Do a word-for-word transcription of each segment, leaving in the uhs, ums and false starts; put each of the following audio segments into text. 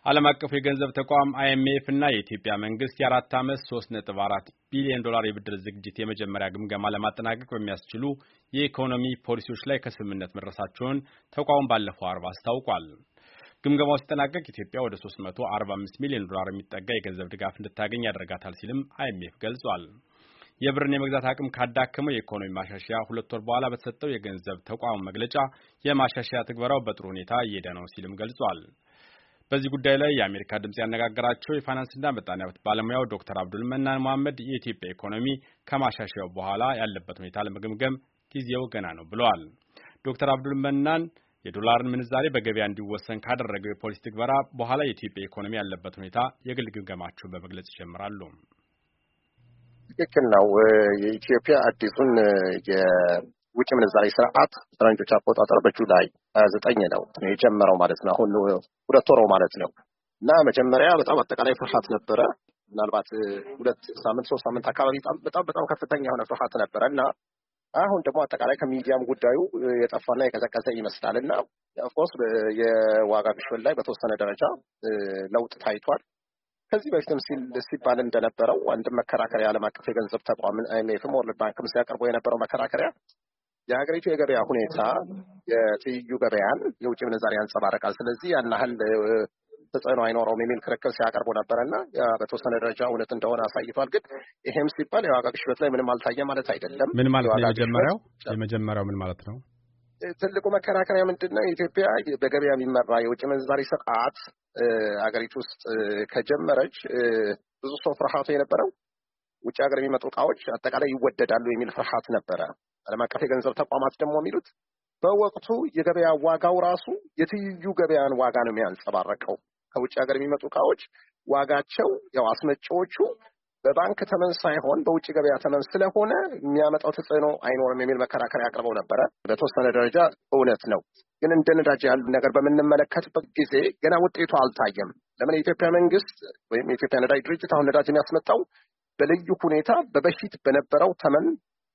ዓለም አቀፉ የገንዘብ ተቋም አይ ኤም ኤፍ እና የኢትዮጵያ መንግስት የአራት ዓመት ሶስት ነጥብ አራት ቢሊዮን ዶላር የብድር ዝግጅት የመጀመሪያ ግምገማ ለማጠናቀቅ በሚያስችሉ የኢኮኖሚ ፖሊሲዎች ላይ ከስምምነት መድረሳቸውን ተቋሙ ባለፈው አርብ አስታውቋል። ግምገማው ሲጠናቀቅ ኢትዮጵያ ወደ ሶስት መቶ አርባ አምስት ሚሊዮን ዶላር የሚጠጋ የገንዘብ ድጋፍ እንድታገኝ ያደርጋታል ሲልም አይ ኤም ኤፍ ገልጿል። የብርን የመግዛት አቅም ካዳከመው የኢኮኖሚ ማሻሻያ ሁለት ወር በኋላ በተሰጠው የገንዘብ ተቋሙ መግለጫ የማሻሻያ ትግበራው በጥሩ ሁኔታ እየሄደ ነው ሲልም ገልጿል። በዚህ ጉዳይ ላይ የአሜሪካ ድምጽ ያነጋገራቸው የፋይናንስና ምጣኔ ሀብት ባለሙያው ዶክተር አብዱል መናን መሐመድ የኢትዮጵያ ኢኮኖሚ ከማሻሻያው በኋላ ያለበት ሁኔታ ለመገምገም ጊዜው ገና ነው ብለዋል። ዶክተር አብዱል መናን የዶላርን ምንዛሬ በገበያ እንዲወሰን ካደረገው የፖሊሲ ትግበራ በኋላ የኢትዮጵያ ኢኮኖሚ ያለበት ሁኔታ የግል ግምገማቸውን በመግለጽ ይጀምራሉ። ትክክል ነው። የኢትዮጵያ አዲሱን የውጭ ምንዛሬ ስርዓት ፈረንጆች አቆጣጠር በጁላይ ሃያ ዘጠኝ ነው የጀመረው ማለት ነው። አሁን ሁለት ወር ማለት ነው እና መጀመሪያ በጣም አጠቃላይ ፍርሃት ነበረ። ምናልባት ሁለት ሳምንት ሶስት ሳምንት አካባቢ በጣም በጣም ከፍተኛ የሆነ ፍርሃት ነበረ እና አሁን ደግሞ አጠቃላይ ከሚዲያም ጉዳዩ የጠፋና የቀዘቀዘ ይመስላልና ኦፍኮርስ የዋጋ ግሽበት ላይ በተወሰነ ደረጃ ለውጥ ታይቷል። ከዚህ በፊትም ሲባል እንደነበረው አንድ መከራከሪያ ዓለም አቀፍ የገንዘብ ተቋም አይ ኤም ኤፍም ወርልድ ባንክም ሲያቀርበው የነበረው መከራከሪያ የሀገሪቱ የገበያ ሁኔታ የትይዩ ገበያን የውጭ ምንዛሪ ያንጸባርቃል፣ ስለዚህ ያን ያህል ተጽዕኖ አይኖረውም የሚል ክርክር ሲያቀርቡ ነበርና በተወሰነ ደረጃ እውነት እንደሆነ አሳይቷል። ግን ይሄም ሲባል የዋጋ ግሽበት ላይ ምንም አልታየ ማለት አይደለም። ምን ማለት ነው? የመጀመሪያው የመጀመሪያው ምን ማለት ነው? ትልቁ መከራከሪያ ምንድነው? ኢትዮጵያ በገበያ የሚመራ የውጭ ምንዛሪ ስርዓት አገሪቱ ውስጥ ከጀመረች ብዙ ሰው ፍርሃቱ የነበረው ውጭ ሀገር የሚመጡ እቃዎች አጠቃላይ ይወደዳሉ የሚል ፍርሃት ነበረ። ዓለም አቀፍ የገንዘብ ተቋማት ደግሞ የሚሉት በወቅቱ የገበያ ዋጋው ራሱ የትይዩ ገበያን ዋጋ ነው የሚያንጸባርቀው። ከውጭ ሀገር የሚመጡ እቃዎች ዋጋቸው ያው አስመጪዎቹ በባንክ ተመን ሳይሆን በውጭ ገበያ ተመን ስለሆነ የሚያመጣው ተጽዕኖ አይኖርም የሚል መከራከሪያ አቅርበው ነበረ። በተወሰነ ደረጃ እውነት ነው። ግን እንደ ነዳጅ ያሉ ነገር በምንመለከትበት ጊዜ ገና ውጤቱ አልታየም። ለምን የኢትዮጵያ መንግስት ወይም የኢትዮጵያ ነዳጅ ድርጅት አሁን ነዳጅ የሚያስመጣው በልዩ ሁኔታ በበፊት በነበረው ተመን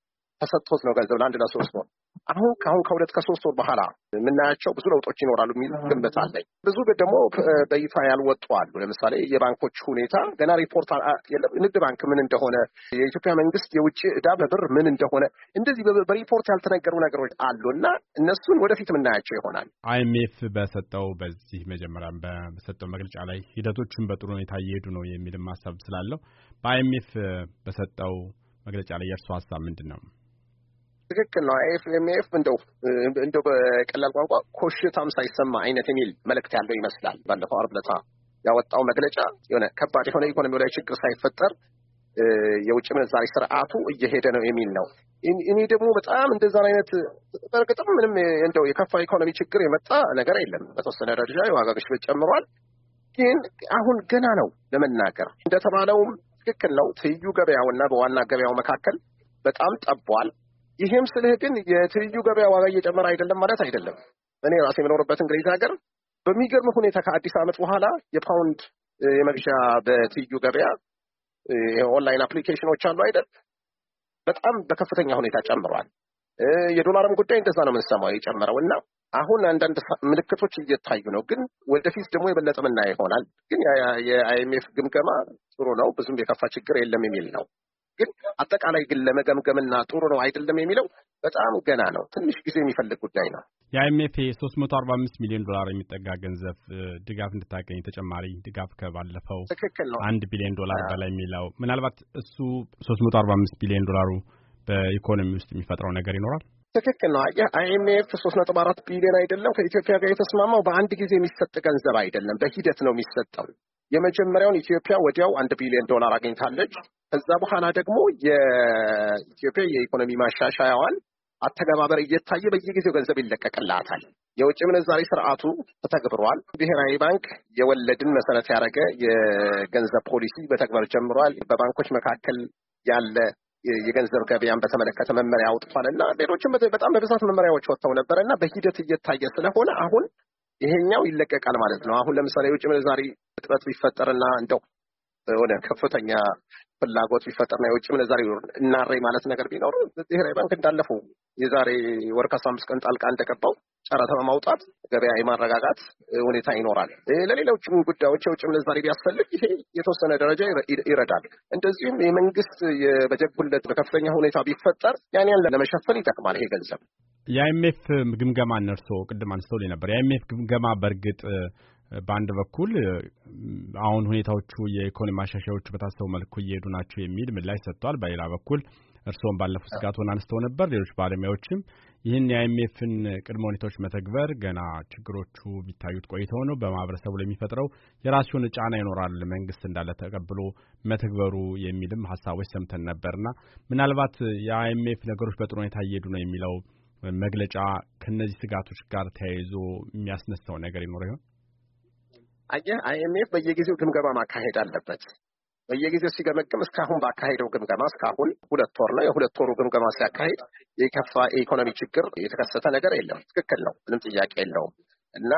ተሰጥቶት ነው ገንዘብ ለአንድ ለሶስት ወር። አሁን ካሁን ከሁለት ከሶስት ወር በኋላ የምናያቸው ብዙ ለውጦች ይኖራሉ የሚል ግምት አለኝ። ብዙ ደግሞ በይፋ ያልወጡ አሉ። ለምሳሌ የባንኮች ሁኔታ ገና ሪፖርት የለም። ንግድ ባንክ ምን እንደሆነ፣ የኢትዮጵያ መንግስት የውጭ ዕዳ በብር ምን እንደሆነ እንደዚህ በሪፖርት ያልተነገሩ ነገሮች አሉና እነሱን ወደፊት የምናያቸው ይሆናል። አይ ኤም ኤፍ በሰጠው በዚህ መጀመሪያ በሰጠው መግለጫ ላይ ሂደቶችን በጥሩ ሁኔታ እየሄዱ ነው የሚልም ሀሳብ ስላለው በአይ ኤም ኤፍ በሰጠው መግለጫ ላይ የእርሱ ሀሳብ ምንድን ነው? ትክክል ነው። አይ ኤም ኤፍ እንደው እንደው በቀላል ቋንቋ ኮሽታም ሳይሰማ አይነት የሚል መልእክት ያለው ይመስላል። ባለፈው ዓርብ ዕለት ያወጣው መግለጫ የሆነ ከባድ የሆነ ኢኮኖሚው ላይ ችግር ሳይፈጠር የውጭ ምንዛሪ ስርዓቱ እየሄደ ነው የሚል ነው። እኔ ደግሞ በጣም እንደዛ አይነት በርግጥም ምንም እንደው የከፋ ኢኮኖሚ ችግር የመጣ ነገር የለም። በተወሰነ ደረጃ የዋጋ ግሽበት ጨምሯል። ግን አሁን ገና ነው ለመናገር። እንደተባለውም ትክክል ነው። ትይዩ ገበያውና በዋና ገበያው መካከል በጣም ጠቧል። ይሄም ስልህ ግን የትይዩ ገበያ ዋጋ እየጨመረ አይደለም ማለት አይደለም። እኔ ራሴ የምኖርበት እንግሊዝ ሀገር በሚገርም ሁኔታ ከአዲስ ዓመት በኋላ የፓውንድ የመግዣ በትይዩ ገበያ የኦንላይን አፕሊኬሽኖች አሉ አይደል፣ በጣም በከፍተኛ ሁኔታ ጨምሯል። የዶላርም ጉዳይ እንደዛ ነው የምንሰማው የጨመረው እና አሁን አንዳንድ ምልክቶች እየታዩ ነው። ግን ወደፊት ደግሞ የበለጠ ምናየው ይሆናል። ግን የአይ ኤም ኤፍ ግምገማ ጥሩ ነው፣ ብዙም የከፋ ችግር የለም የሚል ነው። ግን አጠቃላይ ግን ለመገምገምና ጥሩ ነው አይደለም የሚለው በጣም ገና ነው። ትንሽ ጊዜ የሚፈልግ ጉዳይ ነው። የአይ ኤም ኤፍ ሶስት መቶ አርባ አምስት ሚሊዮን ዶላር የሚጠጋ ገንዘብ ድጋፍ እንድታገኝ ተጨማሪ ድጋፍ ከባለፈው አንድ ቢሊዮን ዶላር በላይ የሚለው ምናልባት እሱ ሶስት መቶ አርባ አምስት ቢሊዮን ዶላሩ በኢኮኖሚ ውስጥ የሚፈጥረው ነገር ይኖራል። ትክክል ነው። አይ ኤም ኤፍ ሶስት ነጥብ አራት ቢሊዮን አይደለም ከኢትዮጵያ ጋር የተስማማው በአንድ ጊዜ የሚሰጥ ገንዘብ አይደለም፣ በሂደት ነው የሚሰጠው። የመጀመሪያውን ኢትዮጵያ ወዲያው አንድ ቢሊዮን ዶላር አግኝታለች። ከዛ በኋላ ደግሞ የኢትዮጵያ የኢኮኖሚ ማሻሻያዋን አተገባበር እየታየ በየጊዜው ገንዘብ ይለቀቅላታል። የውጭ ምንዛሪ ስርዓቱ ተተግብሯል። ብሔራዊ ባንክ የወለድን መሰረት ያደረገ የገንዘብ ፖሊሲ በተግባር ጀምሯል። በባንኮች መካከል ያለ የገንዘብ ገበያን በተመለከተ መመሪያ አውጥቷልና ሌሎችም በጣም በብዛት መመሪያዎች ወጥተው ነበርና በሂደት እየታየ ስለሆነ አሁን ይሄኛው ይለቀቃል ማለት ነው። አሁን ለምሳሌ የውጭ ምንዛሪ እጥረት ቢፈጠርና እንደው ሆነ ከፍተኛ ፍላጎት ቢፈጠርና የውጭ ምንዛሪ እናሬ ማለት ነገር ቢኖር ብሔራዊ ባንክ እንዳለፈው የዛሬ ወር ከአስራ አምስት ቀን ጣልቃ እንደገባው ጨረታ በማውጣት ገበያ የማረጋጋት ሁኔታ ይኖራል። ለሌሎችም ጉዳዮች የውጭ ምንዛሪ ቢያስፈልግ ይሄ የተወሰነ ደረጃ ይረዳል። እንደዚሁም የመንግስት የበጀት ጉድለት በከፍተኛ ሁኔታ ቢፈጠር ያን ያን ለመሸፈን ይጠቅማል ይሄ ገንዘብ። የአይኤምኤፍ ግምገማ እነርሶ ቅድም አንስተው ነበር። የአይኤምኤፍ ግምገማ በእርግጥ በአንድ በኩል አሁን ሁኔታዎቹ የኢኮኖሚ ማሻሻያዎቹ በታሰበው መልኩ እየሄዱ ናቸው የሚል ምላሽ ሰጥቷል። በሌላ በኩል እርስዎም ባለፉት ስጋቱን አንስተው ነበር። ሌሎች ባለሙያዎችም ይህን የአይኤምኤፍን ቅድመ ሁኔታዎች መተግበር ገና ችግሮቹ ቢታዩት ቆይተው ነው በማህበረሰቡ ላይ የሚፈጥረው የራሱን ጫና ይኖራል መንግስት እንዳለ ተቀብሎ መተግበሩ የሚልም ሀሳቦች ሰምተን ነበርና ምናልባት የአይኤምኤፍ ነገሮች በጥሩ ሁኔታ እየሄዱ ነው የሚለው መግለጫ ከነዚህ ስጋቶች ጋር ተያይዞ የሚያስነሳው ነገር ይኖር ይሆን? አየህ አይኤምኤፍ በየጊዜው ግምገማ ማካሄድ አለበት። በየጊዜው ሲገመግም እስካሁን ባካሄደው ግምገማ እስካሁን ሁለት ወር ነው። የሁለት ወሩ ግምገማ ሲያካሄድ የከፋ የኢኮኖሚ ችግር የተከሰተ ነገር የለም። ትክክል ነው፣ ምንም ጥያቄ የለውም። እና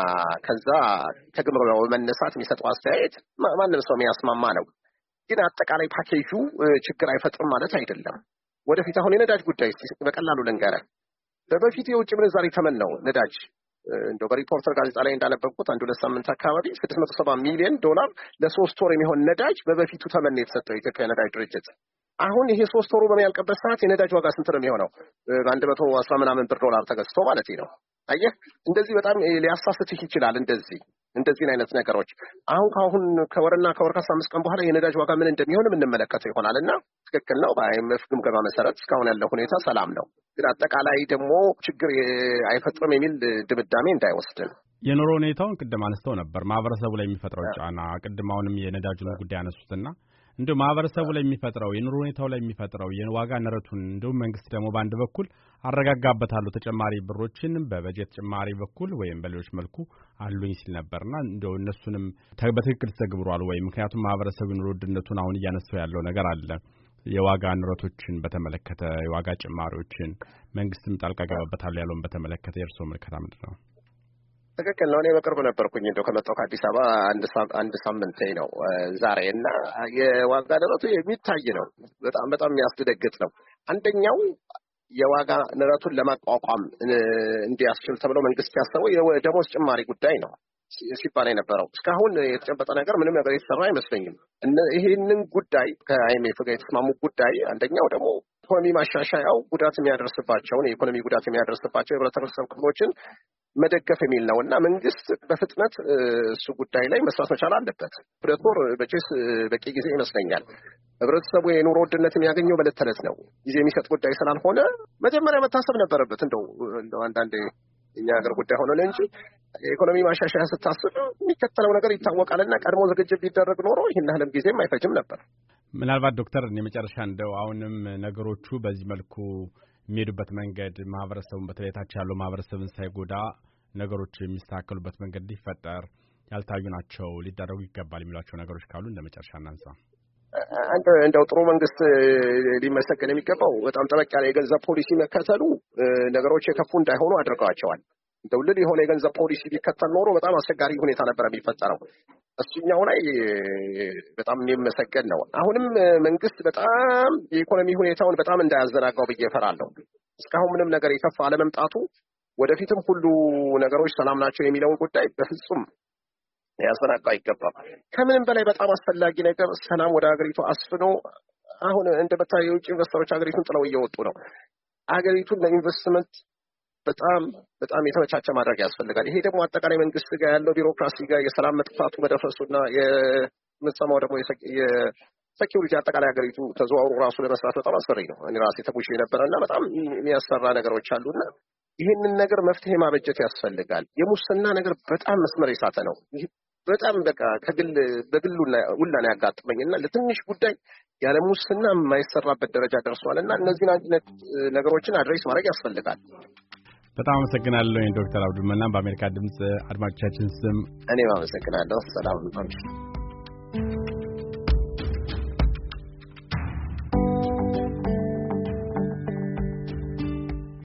ከዛ ከግምገማው መነሳት የሚሰጠው አስተያየት ማንም ሰው የሚያስማማ ነው። ግን አጠቃላይ ፓኬጁ ችግር አይፈጥርም ማለት አይደለም። ወደፊት አሁን የነዳጅ ጉዳይ በቀላሉ ልንገርህ። በፊት የውጭ ምንዛሪ ተመን ነው ነዳጅ እንደው በሪፖርተር ጋዜጣ ላይ እንዳነበብኩት አንድ ሁለት ሳምንት አካባቢ ስድስት መቶ ሰባ ሚሊዮን ዶላር ለሶስት ወር የሚሆን ነዳጅ በበፊቱ ተመን የተሰጠው የኢትዮጵያ ነዳጅ ድርጅት። አሁን ይሄ ሶስት ወሩ በሚያልቅበት ሰዓት የነዳጅ ዋጋ ስንት ነው የሚሆነው? በአንድ መቶ አስራ ምናምን ብር ዶላር ተገዝቶ ማለት ነው። አየህ እንደዚህ በጣም ሊያሳስትህ ይችላል። እንደዚህ እንደዚህ አይነት ነገሮች አሁን ካሁን ከወርና ከወር ከአስራ አምስት ቀን በኋላ የነዳጅ ዋጋ ምን እንደሚሆን የምንመለከተው ይሆናልና ትክክል ነው። በአይኤምኤፍ ግምገማ መሰረት እስካሁን ያለው ሁኔታ ሰላም ነው። ግን አጠቃላይ ደግሞ ችግር አይፈጥርም የሚል ድምዳሜ እንዳይወስድን። የኑሮ ሁኔታውን ቅድም አነስተው ነበር ማህበረሰቡ ላይ የሚፈጥረው ጫና ቅድም አሁንም የነዳጁን ጉዳይ አነሱትና እንደው ማህበረሰቡ ላይ የሚፈጥረው የኑሮ ሁኔታው ላይ የሚፈጥረው የዋጋ ንረቱን እንደው መንግስት ደግሞ በአንድ በኩል አረጋጋበታለሁ ተጨማሪ ብሮችን በበጀት ጭማሪ በኩል ወይም በሌሎች መልኩ አሉኝ ሲል ነበርና እንደው እነሱንም በትክክል ተግብሯል ወይ? ምክንያቱም ማህበረሰቡ ኑሮ ውድነቱን አሁን እያነሳው ያለው ነገር አለ። የዋጋ ንረቶችን በተመለከተ የዋጋ ጭማሪዎችን መንግስትም ጣልቃ ገባበታል ያለውን በተመለከተ የእርስዎ ምልከታ ምንድን ነው? ትክክል ነው። እኔ በቅርብ ነበርኩኝ እንደው ከመጣሁ ከአዲስ አበባ አንድ አንድ ሳምንት ነው ዛሬ እና የዋጋ ንረቱ የሚታይ ነው። በጣም በጣም የሚያስደነግጥ ነው። አንደኛው የዋጋ ንረቱን ለማቋቋም እንዲያስችል ተብሎ መንግስት ያሰበው የደሞዝ ጭማሪ ጉዳይ ነው ሲባል የነበረው። እስካሁን የተጨበጠ ነገር ምንም ነገር የተሰራ አይመስለኝም። ይህንን ጉዳይ ከአይኤምኤፍ ጋር የተስማሙ ጉዳይ አንደኛው ደግሞ ኢኮኖሚ ማሻሻያው ጉዳት የሚያደርስባቸውን የኢኮኖሚ ጉዳት የሚያደርስባቸው የህብረተሰብ ክፍሎችን መደገፍ የሚል ነው እና መንግስት በፍጥነት እሱ ጉዳይ ላይ መስራት መቻል አለበት። ሁለት ወር በቼስ በቂ ጊዜ ይመስለኛል። ህብረተሰቡ የኑሮ ውድነት የሚያገኘው በዕለት ተዕለት ነው። ጊዜ የሚሰጥ ጉዳይ ስላልሆነ መጀመሪያ መታሰብ ነበረበት። እንደው እንደው አንዳንዴ እኛ ሀገር ጉዳይ ሆነ እንጂ የኢኮኖሚ ማሻሻያ ስታስብ የሚከተለው ነገር ይታወቃልና ቀድሞ ዝግጅት ቢደረግ ኖሮ ይህን ያህልም ጊዜም አይፈጅም ነበር። ምናልባት ዶክተር እኔ መጨረሻ እንደው አሁንም ነገሮቹ በዚህ መልኩ የሚሄዱበት መንገድ ማህበረሰቡን በተለይ ታች ያለው ማህበረሰብን ሳይጎዳ ነገሮች የሚስተካከሉበት መንገድ ሊፈጠር ያልታዩ ናቸው ሊደረጉ ይገባል የሚሏቸው ነገሮች ካሉ እንደመጨረሻ እናንሳ። አንተ እንደው ጥሩ መንግስት ሊመሰገን የሚገባው በጣም ጠበቅ ያለ የገንዘብ ፖሊሲ መከተሉ ነገሮች የከፉ እንዳይሆኑ አድርገዋቸዋል። እንደው ልል የሆነ የገንዘብ ፖሊሲ ቢከተል ኖሮ በጣም አስቸጋሪ ሁኔታ ነበር የሚፈጠረው። እሱኛው ላይ በጣም የሚመሰገን ነው። አሁንም መንግስት በጣም የኢኮኖሚ ሁኔታውን በጣም እንዳያዘናጋው ብዬ እፈራለሁ። እስካሁን ምንም ነገር የከፋ አለመምጣቱ ወደፊትም ሁሉ ነገሮች ሰላም ናቸው የሚለውን ጉዳይ በፍጹም ያዘናጋ አይገባም። ከምንም በላይ በጣም አስፈላጊ ነገር ሰላም ወደ ሀገሪቱ አስፍኖ አሁን እንደምታየው የውጭ ኢንቨስተሮች ሀገሪቱን ጥለው እየወጡ ነው። ሀገሪቱን ለኢንቨስትመንት በጣም በጣም የተመቻቸ ማድረግ ያስፈልጋል። ይሄ ደግሞ አጠቃላይ መንግስት ጋር ያለው ቢሮክራሲ ጋር የሰላም መጥፋቱ መደፍረሱና የምትሰማው ደግሞ የሴኪዩሪቲ አጠቃላይ ሀገሪቱ ተዘዋውሮ ራሱ ለመስራት በጣም አስፈሪ ነው። እኔ ራሴ ተጉዤ ነበርና በጣም የሚያሰራ ነገሮች አሉና ይህንን ነገር መፍትሄ ማበጀት ያስፈልጋል። የሙስና ነገር በጣም መስመር የሳተ ነው። በጣም በቃ ከግል በግሉ ሁላ ነው ያጋጥመኝና ለትንሽ ጉዳይ ያለ ሙስና የማይሰራበት ደረጃ ደርሷልና እነዚህን አይነት ነገሮችን አድሬስ ማድረግ ያስፈልጋል። በጣም አመሰግናለሁ ዶክተር አብዱል መናን በአሜሪካ ድምጽ አድማጮቻችን ስም እኔም አመሰግናለሁ። ሰላም ነው።